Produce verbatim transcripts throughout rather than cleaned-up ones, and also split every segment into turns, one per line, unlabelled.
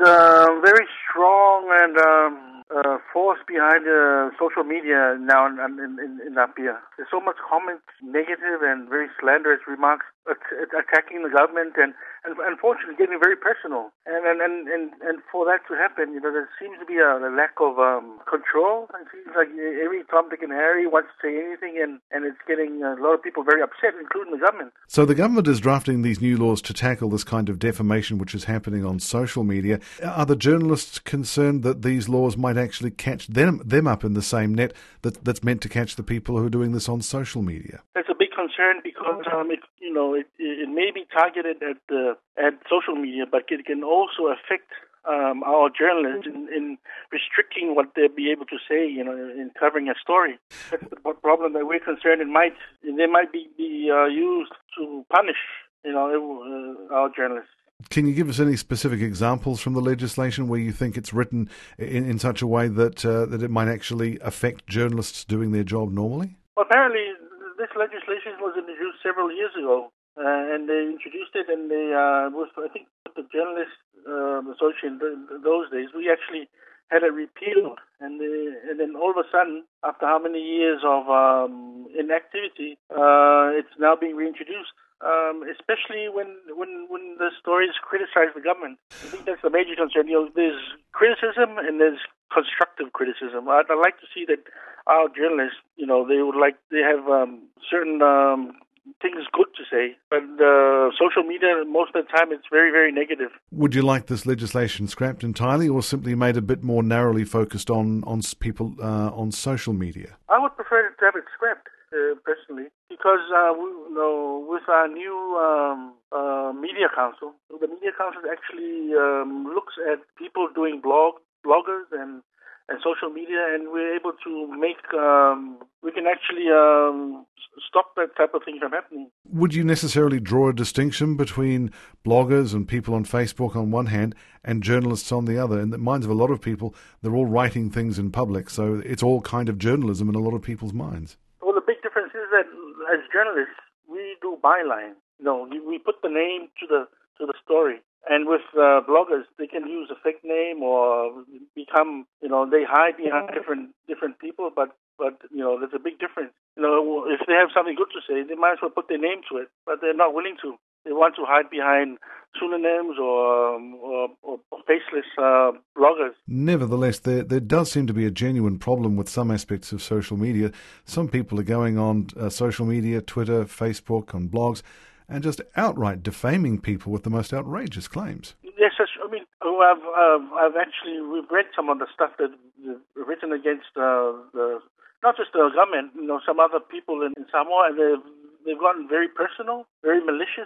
uh, very strong and um, uh, force behind uh, social media now in, in, in, in Apia. There's so much comments, negative and very slanderous remarks att- attacking the government and, and unfortunately getting very personal. And and, and, and and for that to happen, you know, there seems to be a, a lack of um, control. It seems like every Tom, Dick and Harry wants to say anything, and, and it's getting a lot of people very upset, including the government.
So the government is drafting these new laws to tackle this kind of defamation which is happening on social media. Are the journalists concerned that these laws might actually catch them them up in the same net that, that's meant to catch the people who are doing this on social media?
That's a big concern because um, it, you know it, it may be targeted at the at social media, but it can also affect um, our journalists in, in restricting what they'll be able to say, you know, in covering a story. That's the problem that we're concerned. It might they might be, be uh, used to punish, you know, uh, our journalists.
Can you give us any specific examples from the legislation where you think it's written in, in such a way that uh, that it might actually affect journalists doing their job normally?
Well, apparently, this legislation was introduced several years ago, uh, and they introduced it, and they uh, was I think the Journalists uh, Association th- those days. We actually had it repealed, and, the, and then all of a sudden, after how many years of um, inactivity, uh, it's now being reintroduced. Um, especially when, when when the stories criticize the government. I think that's the major concern. You know, there's criticism and there's constructive criticism. I'd, I'd like to see that our journalists, you know, they would like they have um, certain um, things good to say, but uh, social media most of the time it's very very negative.
Would you like this legislation scrapped entirely, or simply made a bit more narrowly focused on on people uh, on social media?
I would prefer to have it scrapped. Uh, personally, because uh, we, you know, with our new um, uh, media council, the media council actually um, looks at people doing blog bloggers and, and social media, and we're able to make um, we can actually um, stop that type of thing from happening.
Would you necessarily draw a distinction between bloggers and people on Facebook on one hand and journalists on the other? In the minds of a lot of people, they're all writing things in public, so it's all kind of journalism in a lot of people's minds.
Well, the big difference is that as journalists, we do byline. You know, we, we put the name to the to the story. And with uh, bloggers, they can use a fake name or become, you know, they hide behind different different people. But but you know, there's a big difference. You know, if they have something good to say, they might as well put their name to it. But they're not willing to. They want to hide behind pseudonyms or, um, or, or faceless uh, bloggers.
Nevertheless, there there does seem to be a genuine problem with some aspects of social media. Some people are going on uh, social media, Twitter, Facebook, on blogs, and just outright defaming people with the most outrageous claims.
Yes, I mean, I've, I've, I've actually we've read some of the stuff that written against uh, the not just the government, you know, some other people in, in Samoa, and they've They've gotten very personal, very malicious,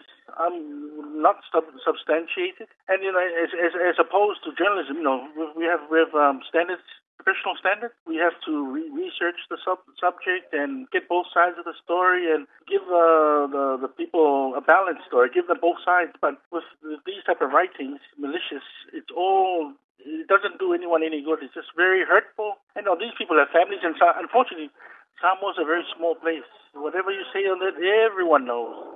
um, not sub- substantiated. And, you know, as, as, as opposed to journalism, you know, we have, we have um, standards, professional standards. We have to re- research the sub- subject and get both sides of the story and give uh, the, the people a balanced story, give them both sides. But with these type of writings, malicious, it's all... It doesn't do anyone any good. It's just very hurtful. And, you know, these people have families, and so, unfortunately, Samoa's a very small place. Whatever you say on it, everyone knows.